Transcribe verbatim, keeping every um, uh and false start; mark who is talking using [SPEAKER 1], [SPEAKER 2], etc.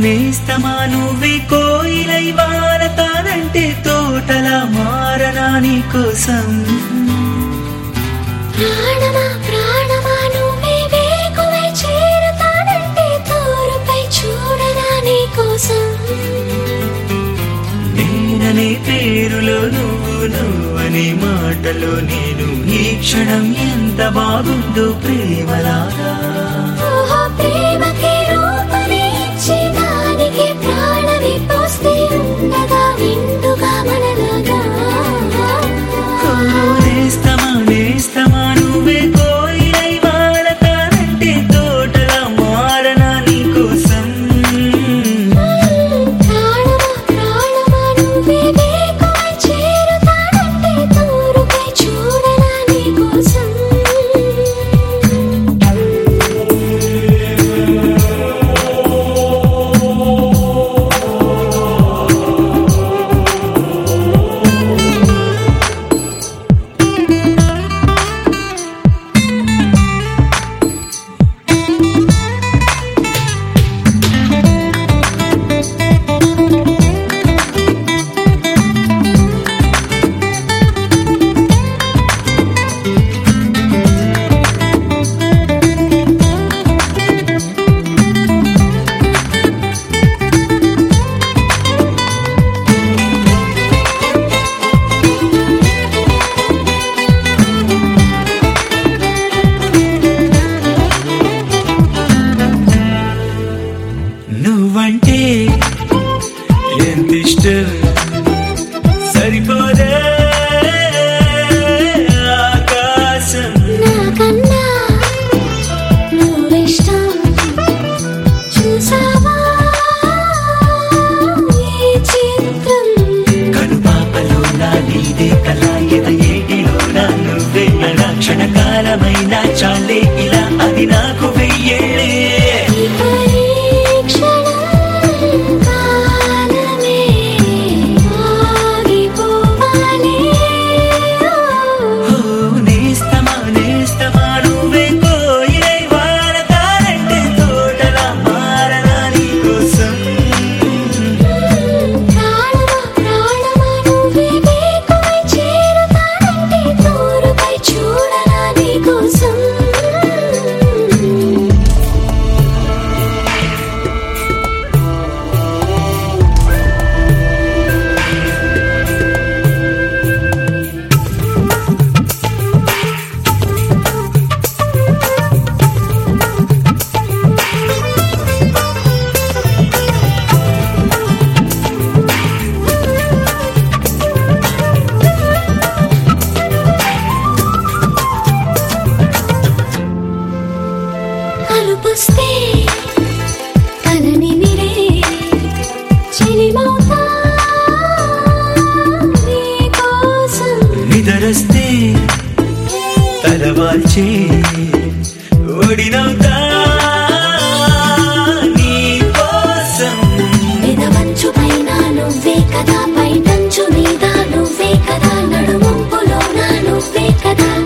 [SPEAKER 1] నేస్తమా నువ్వే కోయిలై వారతానంటే తోటలా మారనా నీ కోసం
[SPEAKER 2] ప్రాణమా ప్రాణమా నువ్వే వేకువై చేరతానంటే తోరుపై చూడనా నీ కోసం
[SPEAKER 1] నేననే పేరులో నువ్వు నువ్వనే మాటలో నేను ఈ క్షణం ఎంత బాగుందో ప్రేమలాగా
[SPEAKER 2] ఓహో ప్రేమకి రూపమే ఇచ్చి దానికి ప్రాణమి పోస్తే ఉండగా నిండుగా మనలాగా
[SPEAKER 1] నేస్తమా నేస్తమా నువ్వే కోయిలై వారతానంటే తోటలా మారనా నీ కోసం
[SPEAKER 2] ప్రాణమా ప్రాణమా నువ్వే వేకువై చేరతానంటే తోరుపై చూడనా నీ కోసం
[SPEAKER 1] నువ్వంటే ఎంత ఇష్టం సరిపోదే ఆకాశం
[SPEAKER 2] నాకన్నా నువ్విష్టం చూసావా ఈ చిత్రం
[SPEAKER 1] కనుపాపలో నా నీదే కళ ఎద ఏటిలో నా నువ్వే నా క్షణకాలమైన చాలే ఇలా అది నాకు వెయ్యేళ్ళే
[SPEAKER 2] ఈ పరీక్షణం కాలమే ఆగిపోవాలి
[SPEAKER 1] ఓ నేస్తమా నేస్తమా నువ్వే కోయిలై వారతానంటే తోటలా మారనా నీ కోసం
[SPEAKER 2] ప్రాణమా ప్రాణమా నువ్వే వేకువై చేరతానంటే తోరుపై చూడనా నీ కోసం కలుపుస్తే కలని నిరే చెలిమౌతా నీ కోసం
[SPEAKER 1] నిదరస్తే తలవాల్చే ఒడినవుతా నీ కోసం
[SPEAKER 2] పెదవంచు పైన నువ్వే కదా పైటంచు మీద నువ్వే కదా నడుమంపులో నా నువ్వే కదా